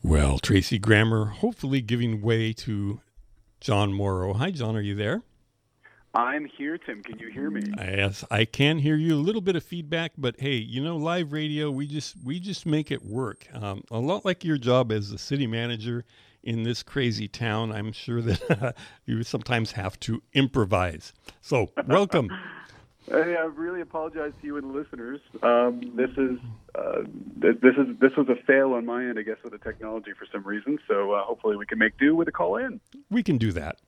Well, Tracy Grammer hopefully giving way to John Morrow. Hi, John, are you there? I'm here, Tim. Can you hear me? Yes, I can hear you. A little bit of feedback, but hey, live radio, we just make it work. A lot like your job as the city manager in this crazy town. I'm sure that you sometimes have to improvise. So, welcome. Hey, I really apologize to you and the listeners. This was a fail on my end, I guess, with the technology for some reason. So hopefully we can make do with a call in. We can do that.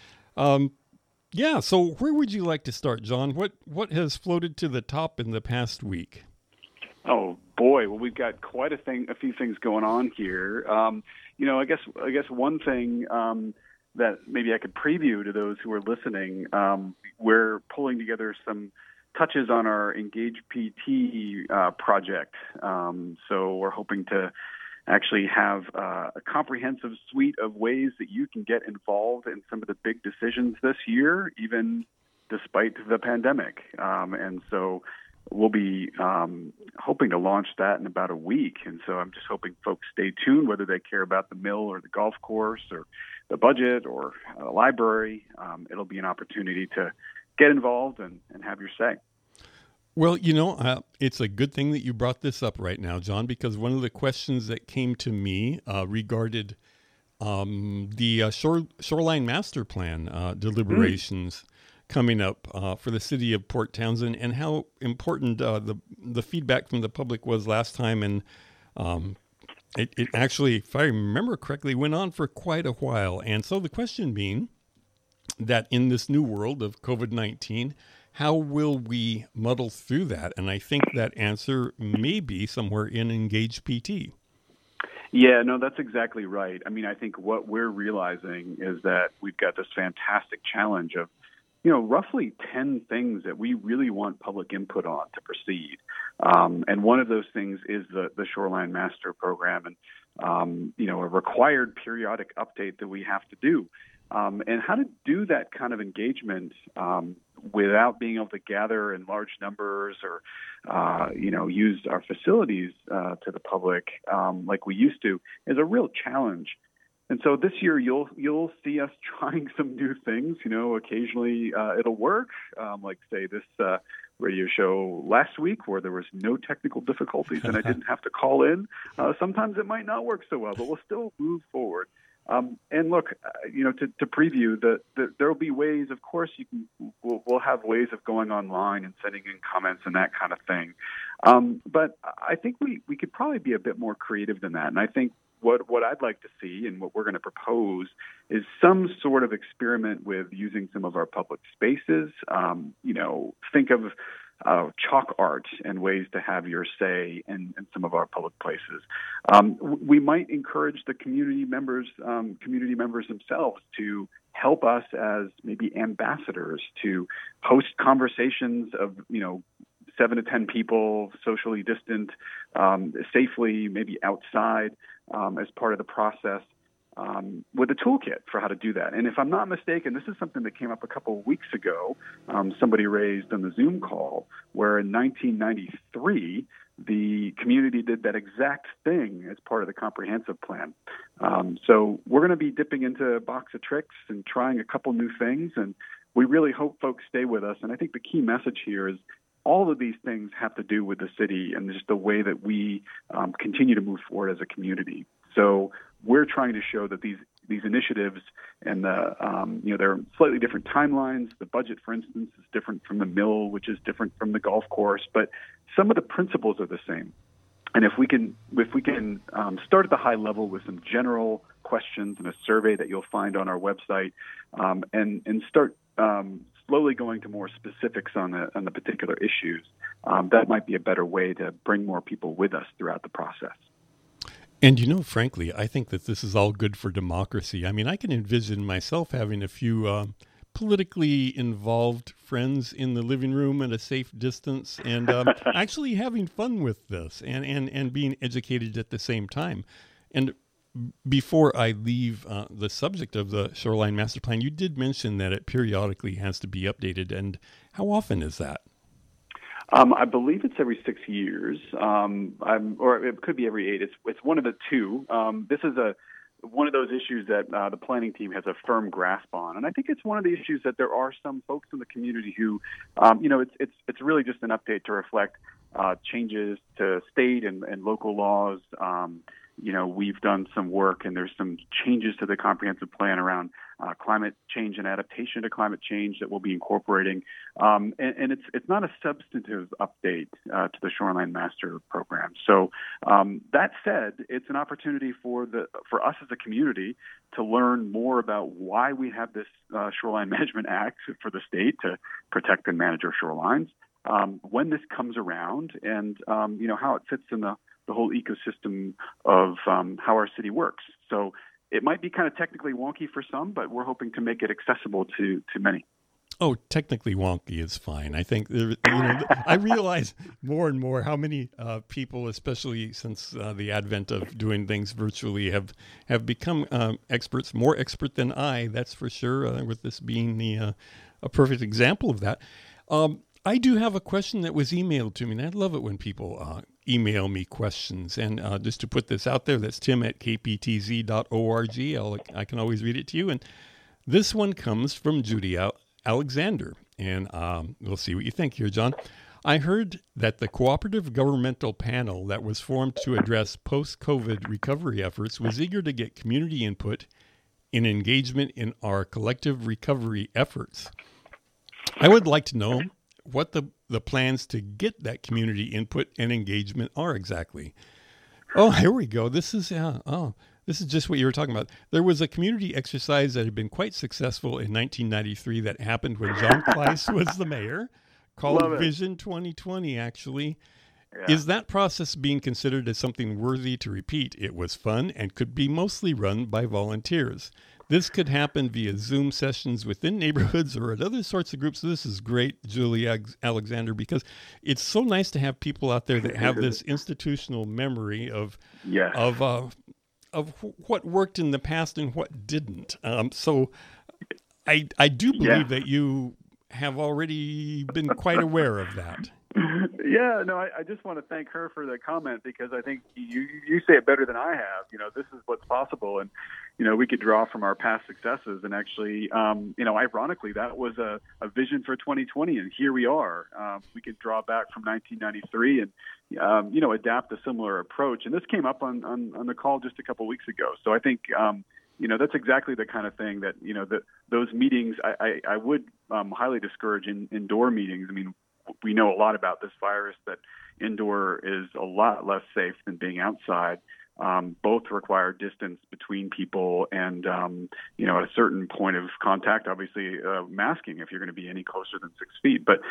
Yeah. So where would you like to start, John? What has floated to the top in the past week? Oh boy, well we've got quite a few things going on here. I guess one thing that maybe I could preview to those who are listening. We're pulling together some touches on our Engage PT project. So we're hoping to actually have a comprehensive suite of ways that you can get involved in some of the big decisions this year, even despite the pandemic. And so we'll be hoping to launch that in about a week. And so I'm just hoping folks stay tuned, whether they care about the mill or the golf course or the budget or a library. It'll be an opportunity to get involved and have your say. Well, it's a good thing that you brought this up right now, John, because one of the questions that came to me regarded the Shoreline Master Plan deliberations coming up for the city of Port Townsend, and how important the feedback from the public was last time. And it actually, if I remember correctly, went on for quite a while. And so the question being that in this new world of COVID-19, how will we muddle through that? And I think that answer may be somewhere in Engage PT. Yeah, no, that's exactly right. I mean, I think what we're realizing is that we've got this fantastic challenge of, roughly 10 things that we really want public input on to proceed. And one of those things is the Shoreline Master Program and, a required periodic update that we have to do. And how to do that kind of engagement without being able to gather in large numbers or, use our facilities to the public like we used to is a real challenge. And so this year you'll see us trying some new things. Occasionally it'll work, like say this radio show last week where there was no technical difficulties and I didn't have to call in. Sometimes it might not work so well, but we'll still move forward. And look, to preview there will be ways. Of course, we'll have ways of going online and sending in comments and that kind of thing. But I think we could probably be a bit more creative than that. And I think what I'd like to see and what we're going to propose is some sort of experiment with using some of our public spaces. Think of chalk art and ways to have your say in some of our public places. We might encourage the community members themselves to help us as maybe ambassadors to host conversations of, 7 to 10 people, socially distant, safely, maybe outside as part of the process. With a toolkit for how to do that. And if I'm not mistaken, this is something that came up a couple of weeks ago. Somebody raised on the Zoom call where in 1993, the community did that exact thing as part of the comprehensive plan. So we're going to be dipping into a box of tricks and trying a couple new things. And we really hope folks stay with us. And I think the key message here is all of these things have to do with the city and just the way that we continue to move forward as a community. So we're trying to show that these initiatives and there are slightly different timelines. The budget, for instance, is different from the mill, which is different from the golf course, but some of the principles are the same. And if we can start at the high level with some general questions and a survey that you'll find on our website, and start slowly going to more specifics on the particular issues, that might be a better way to bring more people with us throughout the process. And, frankly, I think that this is all good for democracy. I mean, I can envision myself having a few politically involved friends in the living room at a safe distance and actually having fun with this and being educated at the same time. And before I leave the subject of the Shoreline Master Plan, you did mention that it periodically has to be updated. And how often is that? I believe it's every 6 years, or it could be every 8. It's one of the two. This is one of those issues that the planning team has a firm grasp on, and I think it's one of the issues that there are some folks in the community who, it's really just an update to reflect changes to state and local laws. We've done some work, and there's some changes to the comprehensive plan around climate change and adaptation to climate change that we'll be incorporating. And it's not a substantive update to the Shoreline Master Program. So that said, it's an opportunity for us as a community to learn more about why we have this Shoreline Management Act for the state to protect and manage our shorelines, when this comes around, and how it fits in the whole ecosystem of how our city works. So it might be kind of technically wonky for some, but we're hoping to make it accessible to many. Oh, technically wonky is fine. I think I realize more and more how many people, especially since the advent of doing things virtually, have become experts, more expert than I. That's for sure. With this being a perfect example of that. I do have a question that was emailed to me, and I love it when people email me questions. And just to put this out there, that's tim@kptz.org. I can always read it to you. And this one comes from Judy Alexander. And we'll see what you think here, John. I heard that the cooperative governmental panel that was formed to address post-COVID recovery efforts was eager to get community input and engagement in our collective recovery efforts. I would like to know what the plans to get that community input and engagement are exactly. Oh, here we go. This is just what you were talking about. There was a community exercise that had been quite successful in 1993 that happened when John Kleiss was the mayor, called Vision 2020, actually. Yeah. Is that process being considered as something worthy to repeat? It was fun and could be mostly run by volunteers. This could happen via Zoom sessions within neighborhoods or at other sorts of groups. This is great, Julie Alexander, because it's so nice to have people out there that have this institutional memory of what worked in the past and what didn't. So I do believe that you have already been quite aware of that. Yeah, no, I just want to thank her for the comment, because I think you say it better than I have. This is what's possible, and we could draw from our past successes, and actually, ironically, that was a vision for 2020, and here we are. We could draw back from 1993 and adapt a similar approach, and this came up on the call just a couple weeks ago. So I think that's exactly the kind of thing that those meetings I would highly discourage indoor meetings. I mean, we know a lot about this virus, that indoor is a lot less safe than being outside. Both require distance between people and, at a certain point of contact, obviously masking if you're going to be any closer than 6 feet. But,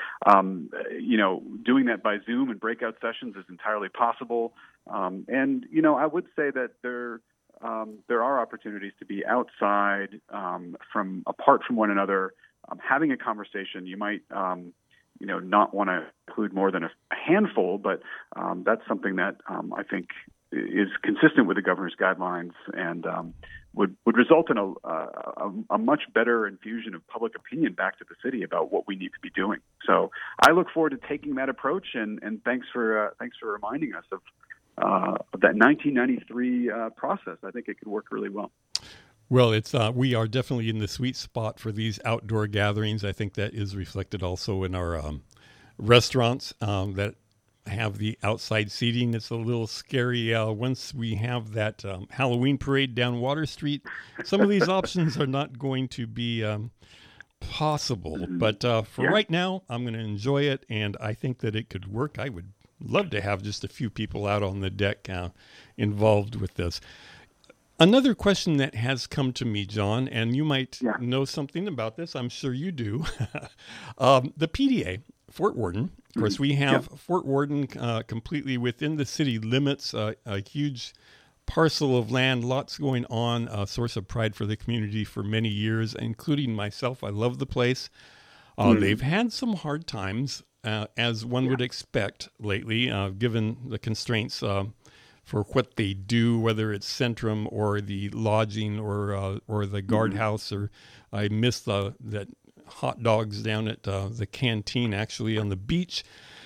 doing that by Zoom and breakout sessions is entirely possible. And I would say that there are opportunities to be outside apart from one another, having a conversation. You might not want to include more than a handful, but that's something that I think is consistent with the governor's guidelines and would result in a much better infusion of public opinion back to the city about what we need to be doing. So I look forward to taking that approach, and thanks for reminding us of that 1993 process. I think it could work really well. Well, we are definitely in the sweet spot for these outdoor gatherings. I think that is reflected also in our restaurants that have the outside seating. It's a little scary once we have that Halloween parade down Water Street. Some of these options are not going to be possible. But for right now, I'm going to enjoy it, and I think that it could work. I would love to have just a few people out on the deck involved with this. Another question that has come to me, John, and you might know something about this. I'm sure you do. The PDA, Fort Worden. Of course, we have Fort Worden completely within the city limits, a huge parcel of land, lots going on, a source of pride for the community for many years, including myself. I love the place. They've had some hard times, as one would expect lately, given the constraints for what they do, whether it's Centrum or the lodging or the guardhouse, or I miss that hot dogs down at the canteen, actually on the beach.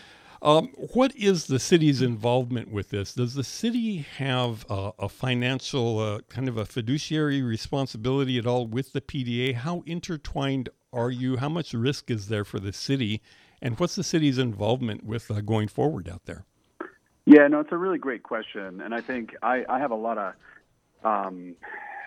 What is the city's involvement with this? Does the city have a financial, kind of a fiduciary responsibility at all with the PDA? How intertwined are you? How much risk is there for the city? And what's the city's involvement with going forward out there? Yeah, no, it's a really great question. And I think I have a lot of, I'm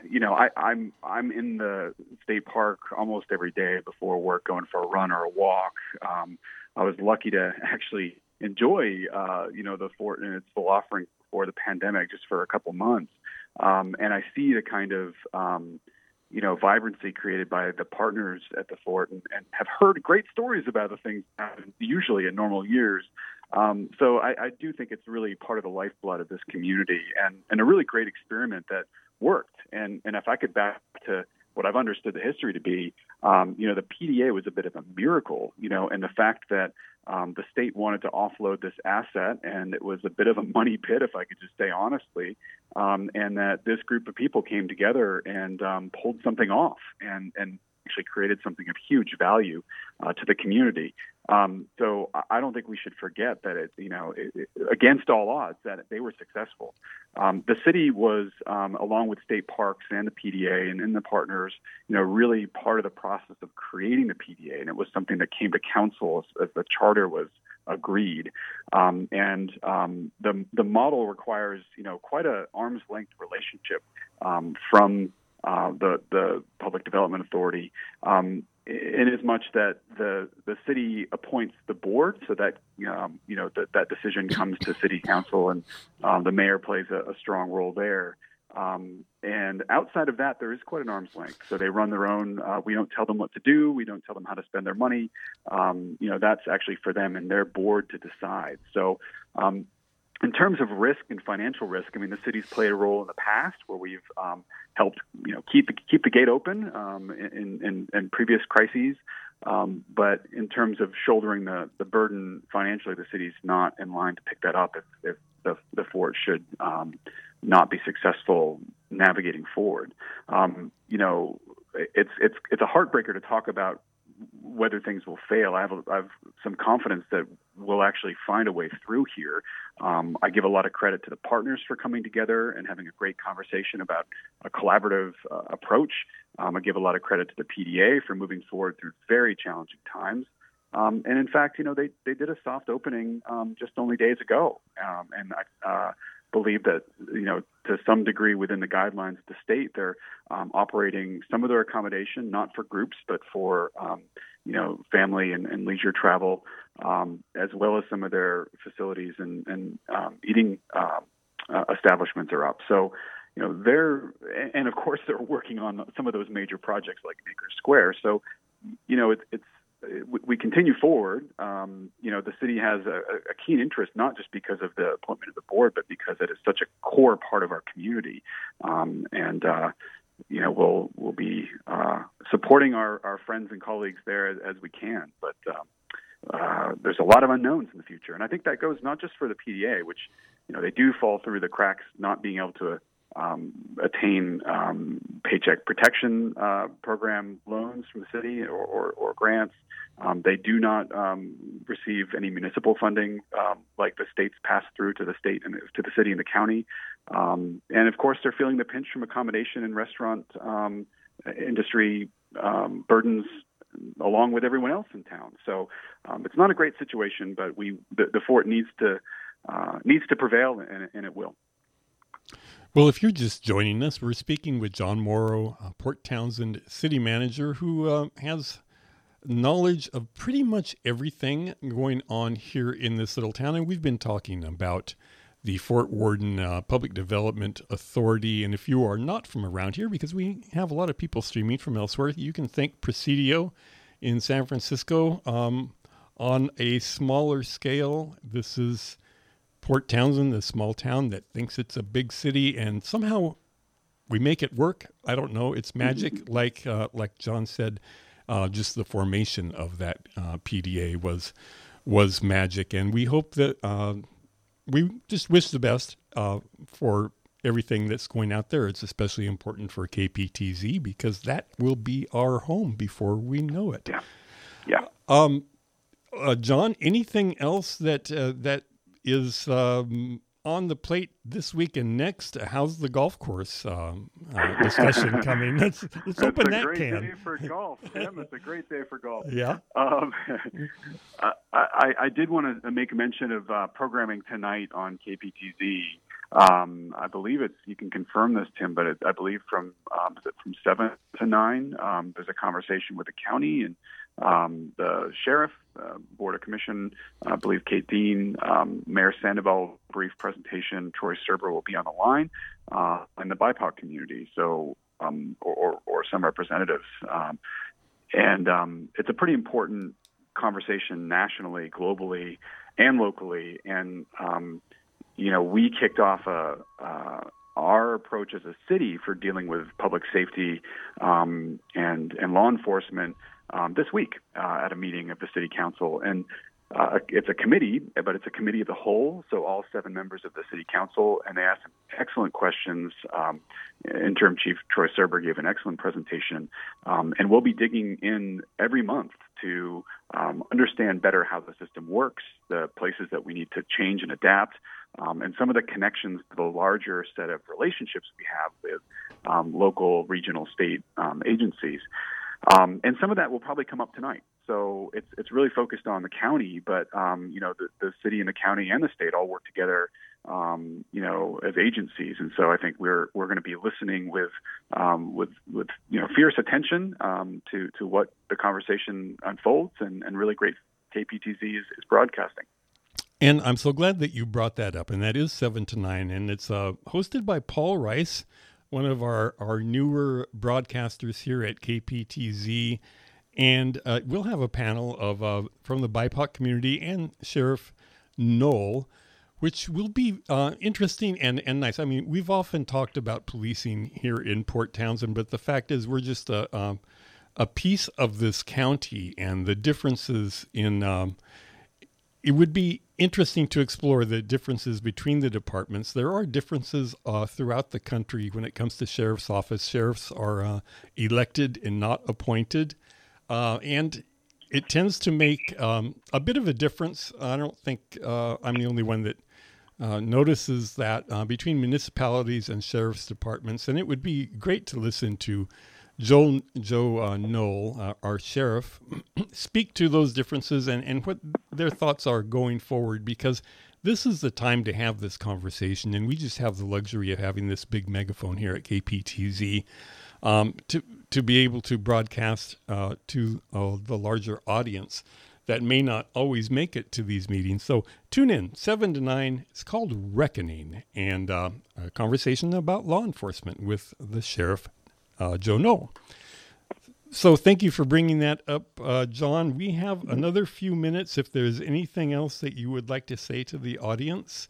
in the state park almost every day before work, going for a run or a walk. I was lucky to actually enjoy, the fort and its full offering before the pandemic, just for a couple months. And I see the kind of, vibrancy created by the partners at the fort, and have heard great stories about the things that happen usually in normal years. So I do think it's really part of the lifeblood of this community, and a really great experiment that worked. And if I could back to what I've understood the history to be, the PDA was a bit of a miracle, and the fact that the state wanted to offload this asset, and it was a bit of a money pit, if I could just say honestly, and that this group of people came together and pulled something off and actually created something of huge value to the community. So I don't think we should forget that against all odds, that they were successful. The city was, along with state parks and the PDA and the partners, really part of the process of creating the PDA, and it was something that came to council as the charter was agreed. The model requires, quite an arm's length relationship from the Public Development Authority, in as much that the city appoints the board, so that that decision comes to city council, and the mayor plays a strong role there. And outside of that, there is quite an arm's length. So they run their own. We don't tell them what to do. We don't tell them how to spend their money. That's actually for them and their board to decide. So in terms of risk and financial risk, the city's played a role in the past where we've helped, keep the gate open in previous crises. But in terms of shouldering the burden financially, the city's not in line to pick that up if the fort should not be successful navigating forward. It's a heartbreaker to talk about whether things will fail. I have some confidence that we'll actually find a way through here. I give a lot of credit to the partners for coming together and having a great conversation about a collaborative approach. I give a lot of credit to the PDA for moving forward through very challenging times. And in fact, they did a soft opening just only days ago. And I believe that, to some degree within the guidelines of the state, they're operating some of their accommodation, not for groups, but for, family and leisure travel, as well as some of their facilities and eating establishments are up. So, and of course they're working on some of those major projects like Maker Square. So, we continue forward. The city has a keen interest, not just because of the appointment of the board, but because it is such a core part of our community. We'll be supporting our friends and colleagues there as we can. But there's a lot of unknowns in the future. And I think that goes not just for the PDA, which, they do fall through the cracks, not being able to attain paycheck protection program loans from the city or grants. They do not receive any municipal funding like the states pass through to the state and to the city and the county. And of course, they're feeling the pinch from accommodation and restaurant industry burdens along with everyone else in town. So it's not a great situation, but the fort needs to prevail, and it will. Well, if you're just joining us, we're speaking with John Morrow, Port Townsend city manager, who has knowledge of pretty much everything going on here in this little town. And we've been talking about the Fort Worden Public Development Authority. And if you are not from around here, because we have a lot of people streaming from elsewhere, you can thank Presidio in San Francisco. On a smaller scale, this is Port Townsend, the small town that thinks it's a big city, and somehow we make it work. I don't know. It's magic. Like John said, just the formation of that PDA was magic, and we hope that we just wish the best for everything that's going out there. It's especially important for KPTZ because that will be our home before we know it. Yeah. John, anything else that is on the plate this week and next? How's the golf course discussion coming? Let's open that can. It's a great day for golf, Tim. It's a great day for golf. Yeah. I did want to make mention of programming tonight on KPTZ. I believe you can confirm this, Tim, but I believe from 7 to 9, there's a conversation with the county and the sheriff, Board of Commission, I believe Kate Dean, Mayor Sandoval, brief presentation. Troy Serber will be on the line, and the BIPOC community, so or some representatives. And it's a pretty important conversation nationally, globally, and locally. And we kicked off our approach as a city for dealing with public safety and law enforcement this week at a meeting of the City Council. And it's a committee, but it's a committee of the whole, so all 7 members of the City Council, and they asked some excellent questions. Interim Chief Troy Serber gave an excellent presentation, and we'll be digging in every month to understand better how the system works, the places that we need to change and adapt, and some of the connections to the larger set of relationships we have with local, regional, state agencies. And some of that will probably come up tonight. So it's really focused on the county, but the city and the county and the state all work together, as agencies. And so I think we're going to be listening with fierce attention to what the conversation unfolds, and really great KPTZ is broadcasting. And I'm so glad that you brought that up, and that is 7 to 9, and it's hosted by Paul Rice, one of our newer broadcasters here at KPTZ. And we'll have a panel of from the BIPOC community and Sheriff Knoll, which will be interesting and nice. I mean, we've often talked about policing here in Port Townsend, but the fact is we're just a piece of this county, and the differences in it would be interesting to explore the differences between the departments. There are differences throughout the country when it comes to sheriff's office. Sheriffs are elected and not appointed, and it tends to make a bit of a difference. I don't think I'm the only one that notices that between municipalities and sheriff's departments. And it would be great to listen to Joe Knoll, our sheriff, speak to those differences and what their thoughts are going forward, because this is the time to have this conversation, and we just have the luxury of having this big megaphone here at KPTZ to be able to broadcast to the larger audience that may not always make it to these meetings. So tune in, 7 to 9. It's called Reckoning, and a conversation about law enforcement with the sheriff, Joe Knoll. So thank you for bringing that up, John. We have another few minutes if there's anything else that you would like to say to the audience.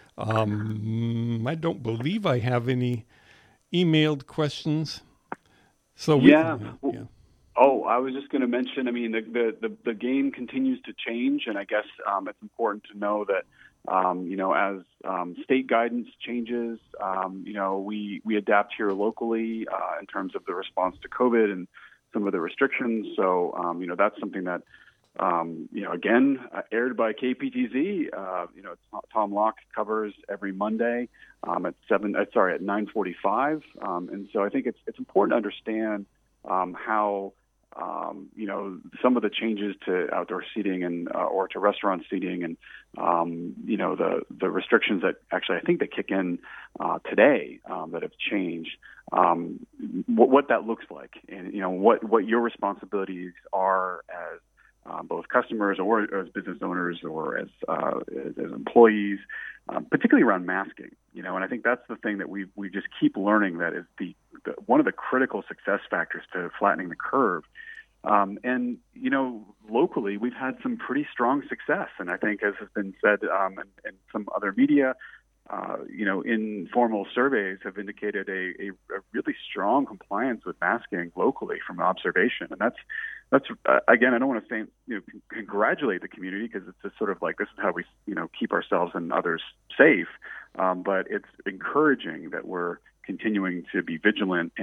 I don't believe I have any emailed questions. So Oh, I was just going to mention, I mean, the game continues to change, and I guess it's important to know that as state guidance changes, we adapt here locally in terms of the response to COVID and some of the restrictions. So, that's something that, again, aired by KPTZ. Tom Locke covers every Monday at 9:45. And so I think it's important to understand how some of the changes to outdoor seating and or to restaurant seating and the restrictions that actually I think that kick in today that have changed, what that looks like, and what your responsibilities are as both customers or as business owners or as employees, particularly around masking. And I think that's the thing that we just keep learning, that is the one of the critical success factors to flattening the curve. And locally, we've had some pretty strong success. And I think, as has been said in some other media, informal surveys have indicated a really strong compliance with masking locally from observation. And that's again, I don't want to say, congratulate the community, because it's just sort of like, this is how we, keep ourselves and others safe. But it's encouraging that we're continuing to be vigilant and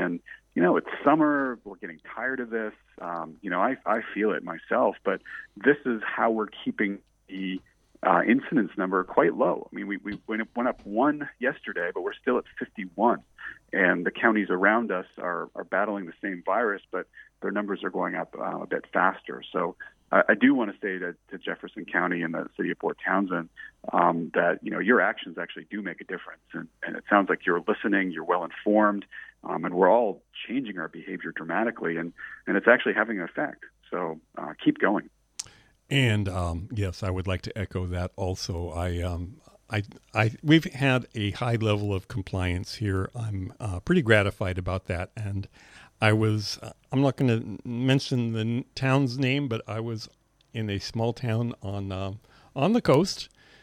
it's summer. We're getting tired of this. I feel it myself, but this is how we're keeping the incidence number quite low. I mean, we went up 1 yesterday, but we're still at 51. And the counties around us are battling the same virus, but their numbers are going up a bit faster. So I do want to say to Jefferson County and the city of Port Townsend that, your actions actually do make a difference. And it sounds like you're listening, you're well informed, and we're all changing our behavior dramatically. And it's actually having an effect. So keep going. And yes, I would like to echo that also. We've had a high level of compliance here. I'm pretty gratified about that. And I'm not going to mention the town's name, but I was in a small town on the coast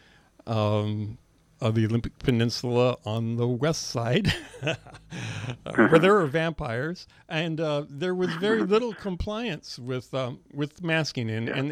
of the Olympic Peninsula on the west side, where there are vampires, and there was very little compliance with masking.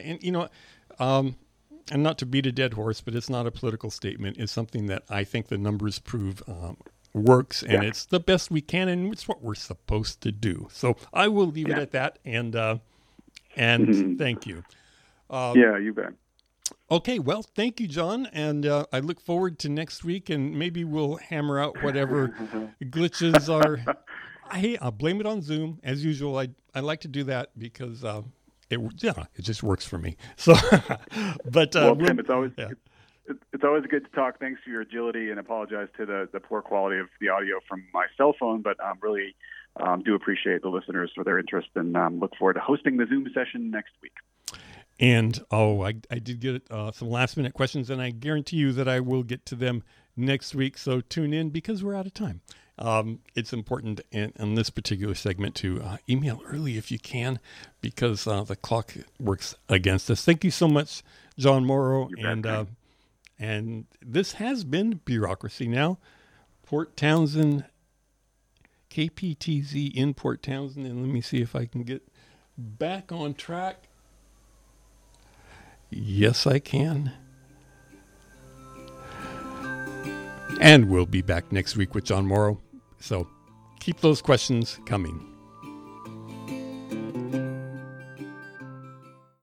And not to beat a dead horse, but it's not a political statement. It's something that I think the numbers prove works, and it's the best we can, and it's what we're supposed to do. So I will leave it at that, and thank you. You bet. Okay, well, thank you, John, and I look forward to next week, and maybe we'll hammer out whatever glitches are. I'll blame it on Zoom as usual. I like to do that because it just works for me. So, but Tim, it's always good to talk. Thanks for your agility, and apologize to the poor quality of the audio from my cell phone. But really do appreciate the listeners for their interest, and look forward to hosting the Zoom session next week. And I did get some last minute questions, and I guarantee you that I will get to them next week. So tune in because we're out of time. It's important in this particular segment to email early if you can, because the clock works against us. Thank you so much, John Morrow. And this has been Bureaucracy Now! Port Townsend, KPTZ in Port Townsend. And let me see if I can get back on track. Yes, I can. And we'll be back next week with John Morrow. So keep those questions coming.